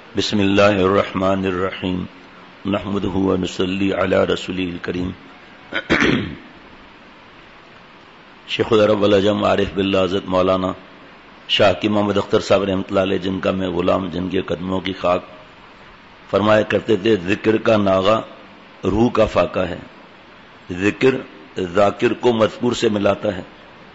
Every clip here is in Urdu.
بسم اللہ الرحمن الرحیم نحمده ونصلی علی رسوله الکریم شیخ العرب والعجم عارف باللہ حضرت مولانا شاہ کی محمد اختر صاحب رحمۃ اللہ علیہ، جن کا میں غلام، جن کے قدموں کی خاک، فرمایا کرتے تھے ذکر کا ناغہ روح کا فاقہ ہے، ذکر ذاکر کو مذکور سے ملاتا ہے۔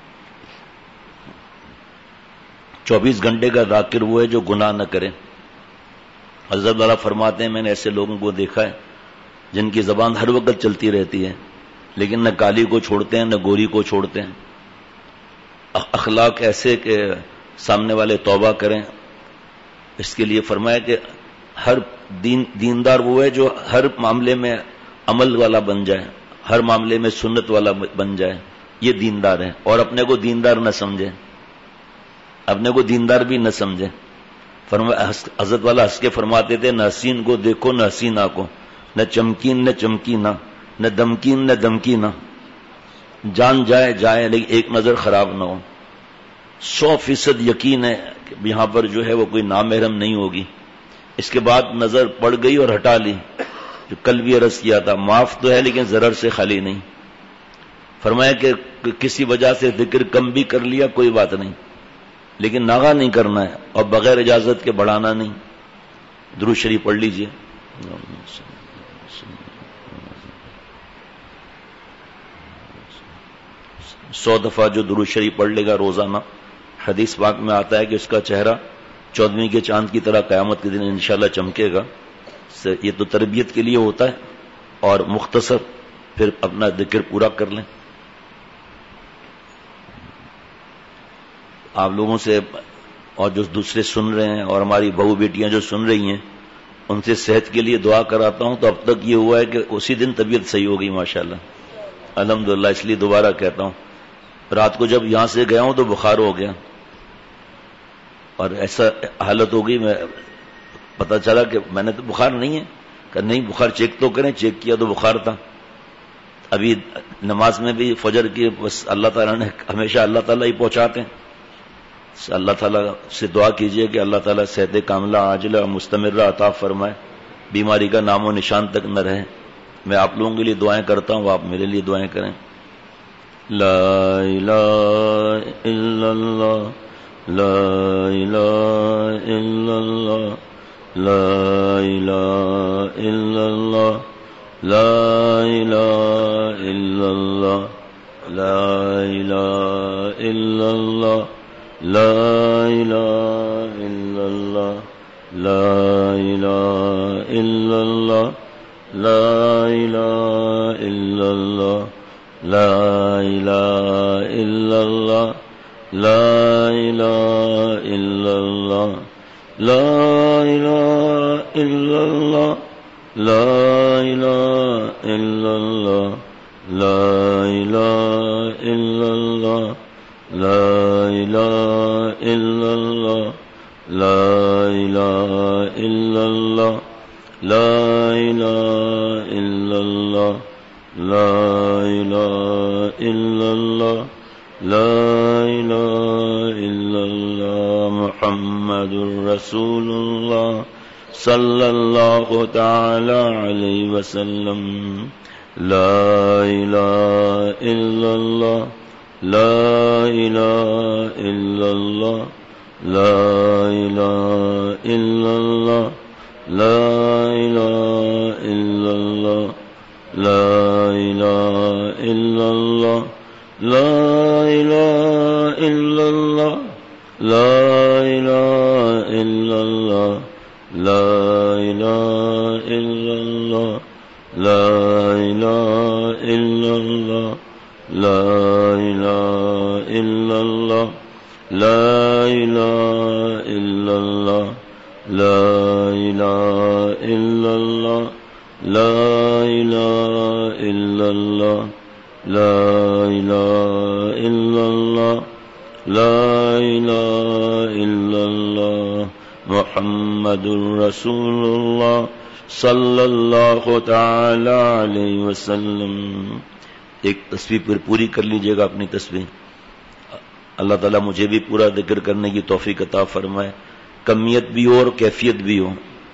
24 گھنٹے کا ذاکر وہ ہے جو گناہ نہ کرے۔ حضرت والا فرماتے ہیں میں نے ایسے لوگوں کو دیکھا ہے جن کی زبان ہر وقت چلتی رہتی ہے، لیکن نہ کالی کو چھوڑتے ہیں نہ گوری کو چھوڑتے ہیں۔ اخلاق ایسے کہ سامنے والے توبہ کریں۔ اس کے لیے فرمایا کہ ہر دیندار وہ ہے جو ہر معاملے میں عمل والا بن جائے، ہر معاملے میں سنت والا بن جائے، یہ دیندار ہے، اور اپنے کو دیندار نہ سمجھے، اپنے کو دیندار بھی نہ سمجھے۔ حضرت والا ہنس کے فرماتے تھے نہ حسین کو دیکھو نہ حسینہ کو، نہ چمکین نہ چمکینہ، نہ دمکین نہ دمکینہ، جان جائے جائے لیکن ایک نظر خراب نہ ہو۔ 100% یقین ہے کہ یہاں پر جو ہے وہ کوئی نامحرم نہیں ہوگی۔ اس کے بعد نظر پڑ گئی اور ہٹا لی، جو کل بھی عرض کیا تھا، معاف تو ہے لیکن ضرر سے خالی نہیں۔ فرمایا کہ کسی وجہ سے ذکر کم بھی کر لیا کوئی بات نہیں، لیکن ناغہ نہیں کرنا ہے اور بغیر اجازت کے بڑھانا نہیں۔ درود شریف پڑھ لیجئے۔ 100 دفعہ جو درود شریف پڑھ لے گا روزانہ، حدیث پاک میں آتا ہے کہ اس کا چہرہ 14ویں کے چاند کی طرح قیامت کے دن انشاءاللہ چمکے گا۔ یہ تو تربیت کے لیے ہوتا ہے، اور مختصر پھر اپنا ذکر پورا کر لیں۔ آپ لوگوں سے اور جو دوسرے سن رہے ہیں اور ہماری بہو بیٹیاں جو سن رہی ہیں، ان سے صحت کے لیے دعا کراتا ہوں۔ تو اب تک یہ ہوا ہے کہ اسی دن طبیعت صحیح ہو گئی ماشاءاللہ، الحمدللہ۔ اس لیے دوبارہ کہتا ہوں، رات کو جب یہاں سے گیا ہوں تو بخار ہو گیا، اور ایسا حالت ہو گئی، میں پتہ چلا کہ میں نے تو بخار نہیں ہے، کہ نہیں بخار چیک تو کریں، چیک کیا تو بخار تھا۔ ابھی نماز میں بھی فجر کی بس اللہ تعالیٰ نے ہمیشہ اللہ تعالیٰ ہی پہنچاتے ہیں۔ اللہ تعالیٰ سے دعا کیجئے کہ اللہ تعالیٰ صحت کاملہ عاجلہ مستمرہ عطا فرمائے، بیماری کا نام و نشان تک نہ رہے۔ میں آپ لوگوں کے لیے دعائیں کرتا ہوں، آپ میرے لیے دعائیں کریں۔ لا الہ الا اللہ، لا الہ الا اللہ، لا الہ الا اللہ، لا الہ الا اللہ، لا الہ الا اللہ، لا الہ الا اللہ، لا الہ الا اللہ، لا الہ الا اللہ، لا الہ الا اللہ، لا الہ الا اللہ، لا الہ الا اللہ، لا الہ الا اللہ، لا الہ الا اللہ، لا الہ الا اللہ، لا الہ الا اللہ، لا الہ الا اللہ، لا الہ الا اللہ، لا الہ الا اللہ، محمد الرسول اللہ صلی اللہ تعالی علیہ وسلم۔ لا الہ الا اللہ، لا الہ الا اللہ، لا الہ الا اللہ، لا الہ الا اللہ، لا الہ الا اللہ، لا الہ الا اللہ، لا الہ الا اللہ، لا الہ الا اللہ، لا الہ الا اللہ، لا الہ الا اللہ، لا الہ الا اللہ، لا الہ الا اللہ، لا الہ الا اللہ، لا الہ الا اللہ، لا الہ الا اللہ، محمد الرسول اللہ صلی اللہ تعالی علیہ وسلم۔ ایک تسبیح پھر پوری کر لیجئے گا اپنی تسبیح۔ اللہ تعالیٰ مجھے بھی پورا ذکر کرنے کی توفیق عطا فرمائے، کمیت بھی ہو اور کیفیت بھی ہو۔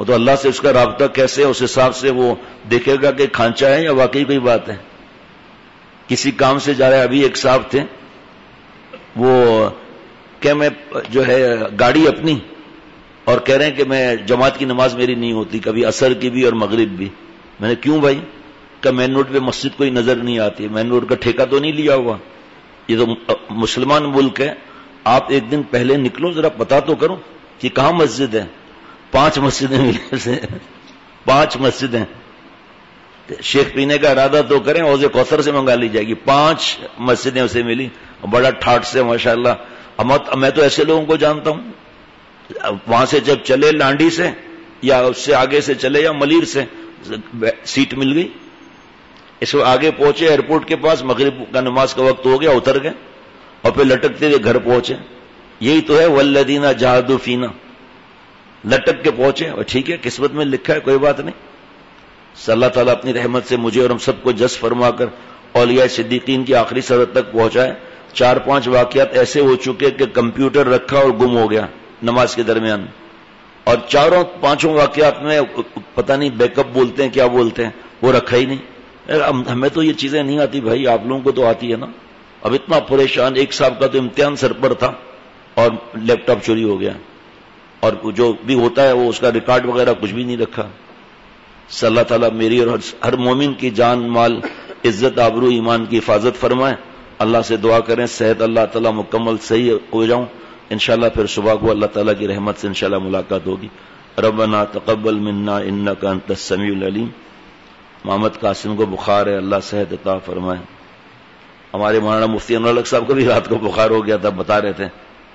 وہ تو اللہ سے اس کا رابطہ کیسے ہے، اس حساب سے وہ دیکھے گا کہ کھانچا ہے یا واقعی کوئی بات ہے. کسی کام سے جا رہا ہے، ابھی ایک صاحب تھے وہ کہ میں جو ہے گاڑی اپنی اور کہہ رہے ہیں کہ میں جماعت کی نماز میری نہیں ہوتی، کبھی عصر کی بھی اور مغرب بھی. میں نے کیوں بھائی؟ کہ مین روڈ پہ مسجد کوئی نظر نہیں آتی. مین روڈ کا ٹھیکہ تو نہیں لیا ہوا، یہ تو مسلمان ملک ہے. آپ ایک دن پہلے نکلو، ذرا پتا تو کرو کہ کہاں مسجد ہے. 5 مسجدیں ملے سے 5 مسجدیں. شیخ پینے کا ارادہ تو کریں، حوض کوثر سے منگا لی جائے گی. 5 مسجدیں اسے ملی، بڑا ٹھاٹ سے ماشاءاللہ. میں تو ایسے لوگوں کو جانتا ہوں، وہاں سے جب چلے لانڈی سے یا اس سے آگے سے چلے یا ملیر سے سیٹ مل گئی، اس کو آگے پہنچے ایئرپورٹ کے پاس، مغرب کا نماز کا وقت ہو گیا، اتر گئے اور پھر لٹکتے ہوئے گھر پہنچے. یہی تو ہے والذین جاہدوا فینا، لٹک کے پہنچے. اور ٹھیک ہے، قسمت میں لکھا ہے، کوئی بات نہیں. اللہ تعالیٰ اپنی رحمت سے مجھے اور ہم سب کو جذب فرما کر اولیاء صدیقین کی آخری سرحد تک پہنچائے. 4-5 واقعات ایسے ہو چکے کہ کمپیوٹر رکھا اور گم ہو گیا نماز کے درمیان، اور 4-5 واقعات میں پتہ نہیں بیک اپ بولتے ہیں کیا بولتے ہیں، وہ رکھا ہی نہیں. ہمیں تو یہ چیزیں نہیں آتی بھائی، آپ لوگوں کو تو آتی ہے نا. اب اتنا پریشان، ایک صاحب کا تو امتحان سر پر تھا اور لیپ ٹاپ چوری ہو گیا، اور جو بھی ہوتا ہے وہ اس کا ریکارڈ وغیرہ کچھ بھی نہیں رکھا. اللہ تعالیٰ میری اور ہر مومن کی جان مال عزت آبرو ایمان کی حفاظت فرمائے. اللہ سے دعا کریں صحت اللہ تعالیٰ مکمل صحیح ہو جاؤں، انشاءاللہ پھر صبح کو اللہ تعالیٰ کی رحمت سے انشاءاللہ ملاقات ہوگی. ربنا تقبل منا انک انت السمیع العلیم. محمد قاسم کو بخار ہے، اللہ صحت عطا فرمائے. ہمارے مولانا مفتی انور الحق صاحب کو بھی رات کو بخار ہو گیا تھا، بتا رہے تھے.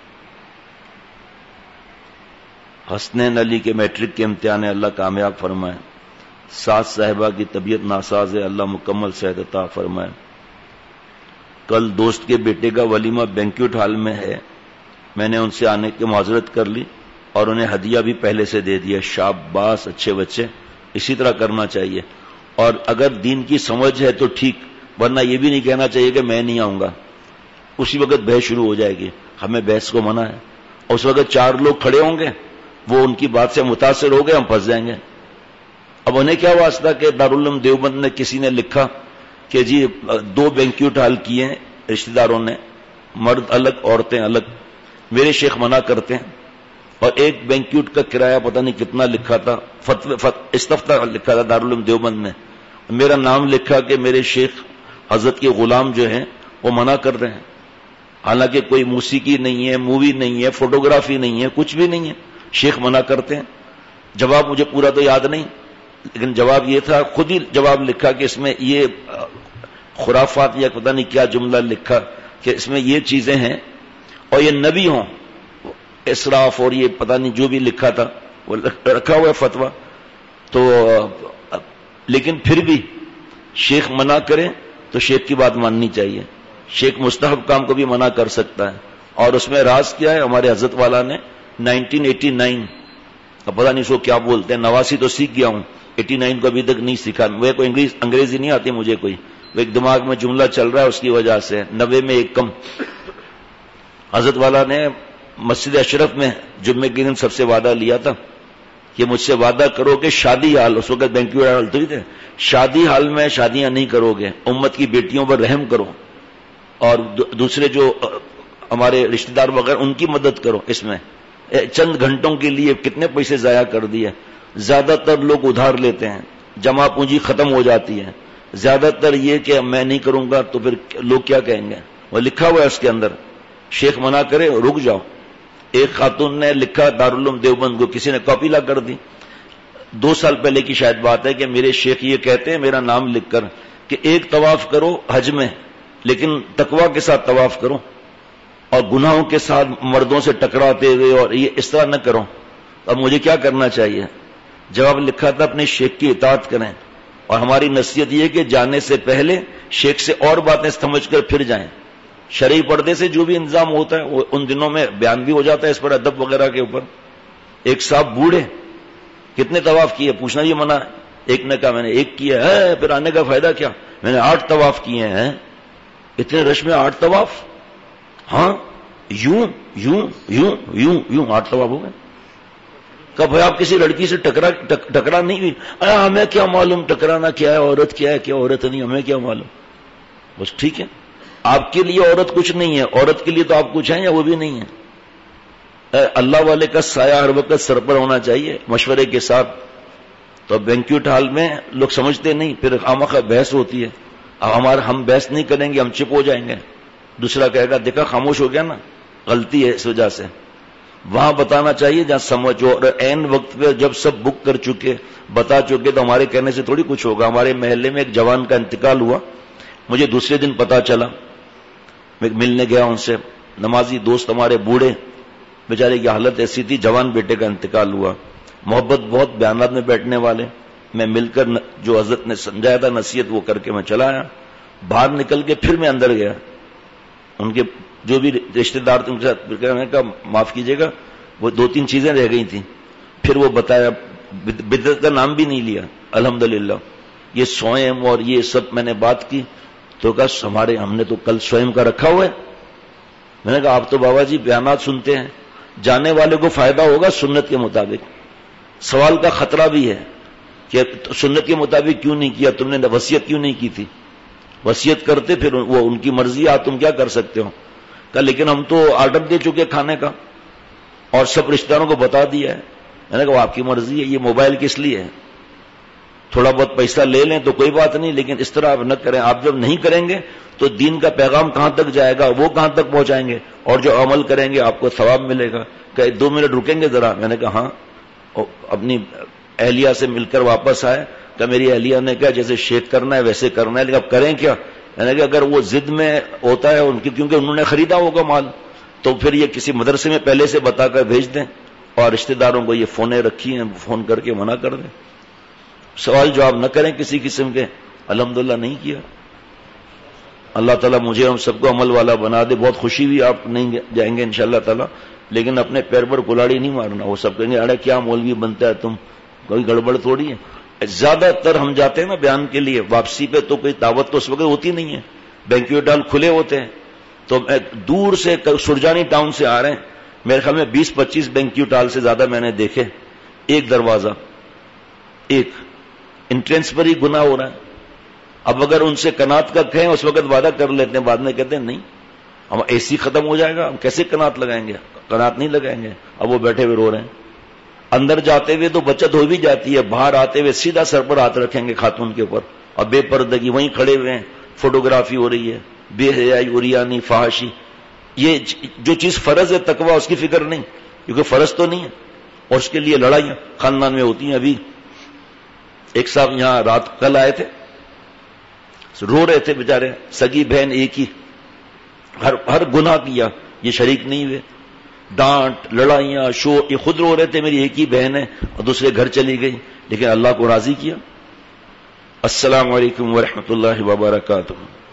حسنین علی کے میٹرک کے امتحان ہے، اللہ کامیاب فرمائے. ساس صاحبہ کی طبیعت ناساز ہے، اللہ مکمل صحت عطا فرمائے. کل دوست کے بیٹے کا ولیمہ بینکویٹ ہال میں ہے، میں نے ان سے آنے کی معذرت کر لی اور انہیں ہدیہ بھی پہلے سے دے دیا. شاباش، اچھے بچے، اسی طرح کرنا چاہیے. اور اگر دین کی سمجھ ہے تو ٹھیک، ورنہ یہ بھی نہیں کہنا چاہیے کہ میں نہیں آؤں گا. اسی وقت بحث شروع ہو جائے گی. ہمیں بحث کو منع ہے. اور اس وقت 4 لوگ کھڑے ہوں گے، وہ ان کی بات سے متاثر ہو گئے، ہم پھنس جائیں گے. اب انہیں کیا واسطہ کہ دارالعلوم دیوبند نے کسی نے لکھا کہ جی 2 بینکویٹ ہال کیے ہیں رشتہ داروں نے، مرد الگ عورتیں الگ. میرے شیخ منع کرتے ہیں. اور ایک بینکویٹ کا کرایہ پتہ نہیں کتنا لکھا تھا، استفتاء لکھا تھا دارالعلوم دیوبند نے، میرا نام لکھا کہ میرے شیخ حضرت کے غلام جو ہیں وہ منع کر رہے ہیں. حالانکہ کوئی موسیقی نہیں ہے، مووی نہیں ہے، فوٹوگرافی نہیں ہے، کچھ بھی نہیں ہے، شیخ منع کرتے ہیں. جواب مجھے پورا تو یاد نہیں، لیکن جواب یہ تھا، خود ہی جواب لکھا کہ اس میں یہ خرافات یا پتہ نہیں کیا جملہ لکھا کہ اس میں یہ چیزیں ہیں اور یہ نبی ہوں، اسراف اور یہ پتہ نہیں جو بھی لکھا تھا وہ رکھا ہوا ہے فتویٰ. تو لیکن پھر بھی شیخ منع کرے تو شیخ کی بات ماننی چاہیے. شیخ مستحب کام کو بھی منع کر سکتا ہے. اور اس میں راز کیا ہے، ہمارے حضرت والا نے 1989 پتہ نہیں سو کیا بولتے ہیں، 89 تو سیکھ گیا ہوں، 89 کو ابھی تک نہیں سیکھا. وہ کوئی انگریزی نہیں آتی مجھے کوئی، وہ ایک دماغ میں جملہ چل رہا ہے اس کی وجہ سے. 90 میں ایک کم. حضرت والا نے مسجد اشرف میں جمعے کے دن سب سے وعدہ لیا تھا کہ مجھ سے وعدہ کرو کہ شادی حال، اس وقت بینکویٹ ہال تو ہی تھے، شادی حال میں شادیاں نہیں کرو گے، امت کی بیٹیوں پر رحم کرو اور دوسرے جو ہمارے رشتہ دار وغیرہ ان کی مدد کرو. اس میں چند گھنٹوں کے لیے کتنے پیسے ضائع کر دیے. زیادہ تر لوگ ادھار لیتے ہیں، جمع پونجی ختم ہو جاتی ہے. زیادہ تر یہ کہ میں نہیں کروں گا تو پھر لوگ کیا کہیں گے. وہ لکھا ہوا ہے اس کے اندر، شیخ منع کرے رک جاؤ. ایک خاتون نے لکھا دارالعلوم دیوبند کو، کسی نے کاپی لا کر دی. 2 سال پہلے کی شاید بات ہے کہ میرے شیخ یہ کہتے ہیں میرا نام لکھ کر کہ ایک طواف کرو حج میں، لیکن تقوی کے ساتھ طواف کرو اور گناہوں کے ساتھ مردوں سے ٹکراتے ہوئے اور یہ اس طرح نہ کرو. اب مجھے کیا کرنا چاہیے؟ جواب لکھا تھا اپنے شیخ کی اطاعت کریں. اور ہماری نصیحت یہ کہ جانے سے پہلے شیخ سے اور باتیں سمجھ کر پھر جائیں. شرعی پردے سے جو بھی انتظام ہوتا ہے وہ ان دنوں میں بیان بھی ہو جاتا ہے اس پر، ادب وغیرہ کے اوپر. ایک صاحب بوڑھے کتنے طواف کیے، پوچھنا یہ منع ہے. ایک نے کہا میں نے 1 کیا ہے، پھر آنے کا فائدہ کیا، میں نے 8 طواف کیے ہیں. اتنے رش میں 8 طواف؟ ہاں، یوں یوں یوں یوں یوں 8 طواف ہو گئے. کہ بھائی آپ کسی لڑکی سے ٹکرا نہیں ہوئی؟ ہمیں کیا معلوم ٹکرانا کیا ہے، عورت کیا ہے، کیا عورت نہیں، ہمیں کیا معلوم. بس ٹھیک ہے، آپ کے لیے عورت کچھ نہیں ہے، عورت کے لیے تو آپ کچھ ہیں یا وہ بھی نہیں ہے. اللہ والے کا سایہ ہر وقت سر پر ہونا چاہیے مشورے کے ساتھ. تو بینکویٹ ہال میں لوگ سمجھتے نہیں، پھر خامخواہ بحث ہوتی ہے. اب ہم بحث نہیں کریں گے، ہم چپ ہو جائیں گے. دوسرا کہے گا دیکھا خاموش ہو گیا نا، غلطی ہے اس وجہ سے. وہاں بتانا چاہیے جہاں سمجھو، اور عین وقت پہ جب سب بک کر چکے بتا چکے تو ہمارے کہنے سے تھوڑی کچھ ہوگا. ہمارے محلے میں ایک جوان کا انتقال ہوا، مجھے دوسرے دن پتا چلا. میں ملنے گیا ان سے، نمازی دوست ہمارے، بوڑھے بیچارے کی حالت ایسی تھی، جوان بیٹے کا انتقال ہوا. محبت بہت، بیانات میں بیٹھنے والے. میں مل کر جو حضرت نے سمجھایا تھا نصیحت وہ کر کے میں چلا آیا. باہر نکل کے پھر میں اندر گیا، ان کے جو بھی رشتہ دار تھے ان کے ساتھ میں نے کہا معاف کیجیے گا، وہ 2-3 چیزیں رہ گئی تھیں. پھر وہ بتایا، بدعت کا نام بھی نہیں لیا الحمدللہ. یہ سوئم اور یہ سب میں نے بات کی تو کہا ہم نے تو کل سوئم کا رکھا ہوا ہے. میں نے کہا آپ تو بابا جی بیانات سنتے ہیں، جانے والے کو فائدہ ہوگا سنت کے مطابق. سوال کا خطرہ بھی ہے کہ سنت کے مطابق کیوں نہیں کیا، تم نے وصیت کیوں نہیں کی تھی؟ وصیت کرتے پھر وہ ان کی مرضی ہے، تم کیا کر سکتے ہو. کہا لیکن ہم تو آرڈر دے چکے کھانے کا اور سب رشتہ داروں کو بتا دیا ہے. میں نے کہا آپ کی مرضی ہے، یہ موبائل کس لیے ہے؟ تھوڑا بہت پیسہ لے لیں تو کوئی بات نہیں، لیکن اس طرح آپ نہ کریں. آپ جب نہیں کریں گے تو دین کا پیغام کہاں تک جائے گا، وہ کہاں تک پہنچائیں گے، اور جو عمل کریں گے آپ کو ثواب ملے گا. کہ 2 منٹ رکیں گے ذرا؟ میں نے کہا ہاں. اپنی اہلیہ سے مل کر واپس آئے کہ میری اہلیہ نے کہا جیسے شیک کرنا ہے ویسے کرنا ہے، لیکن اب کریں کیا؟ میں نے کہا اگر وہ ضد میں ہوتا ہے ان کی، کیونکہ انہوں نے خریدا ہوگا مال، تو پھر یہ کسی مدرسے میں پہلے سے بتا کر بھیج دیں، اور رشتہ داروں کو یہ فونیں رکھی ہیں، فون کر کے منع کر دیں. سوال جواب نہ کریں کسی قسم کے. الحمدللہ نہیں کیا. اللہ تعالیٰ مجھے ہم سب کو عمل والا بنا دے. بہت خوشی ہوئی، آپ نہیں جائیں گے انشاءاللہ تعالیٰ، لیکن اپنے پیر پر کلاڑی نہیں مارنا. وہ سب کہیں گے ارے کیا مولوی بنتا ہے تم، کوئی گڑبڑ تھوڑی ہے. زیادہ تر ہم جاتے ہیں نا بیان کے لیے، واپسی پہ تو کوئی دعوت تو اس وقت ہوتی نہیں ہے، بینکویٹ ہال کھلے ہوتے ہیں. تو دور سے سرجانی ٹاؤن سے آ رہے ہیں، میرے خیال میں 20-25 بینکویٹ ہال سے زیادہ میں نے دیکھے. ایک دروازہ، ایک انٹرنس پر ہی گناہ ہو رہا ہے. اب اگر ان سے کنات کا کہیں اس وقت وعدہ کر لیتے ہیں، بعد میں کہتے ہیں نہیں ہم اے سی ختم ہو جائے گا، ہم کیسے کنات لگائیں گے؟ کنات نہیں لگائیں گے. اب وہ بیٹھے ہوئے رو رہے ہیں. اندر جاتے ہوئے تو بچت ہو بھی جاتی ہے، باہر آتے ہوئے سیدھا سر پر ہاتھ رکھیں گے خاتون کے اوپر، اور بے پردگی وہیں کھڑے ہوئے ہیں، فوٹوگرافی ہو رہی ہے، بے حیائی، عریانی، فحاشی. یہ جو چیز فرض ہے تقوی، اس کی فکر نہیں، کیونکہ فرض تو نہیں ہے، اور اس کے لیے لڑائیاں خاندان میں ہوتی ہیں. ابھی ایک صاحب یہاں رات کل آئے تھے، رو رہے تھے بیچارے، سگی بہن ایک ہی، ہر گناہ کیا، یہ شریک نہیں ہوئے. ڈانٹ، لڑائیاں، شور، یہ خود رو رہے تھے میری ایک ہی بہن ہے اور دوسرے گھر چلی گئی، لیکن اللہ کو راضی کیا. السلام علیکم ورحمۃ اللہ وبرکاتہ.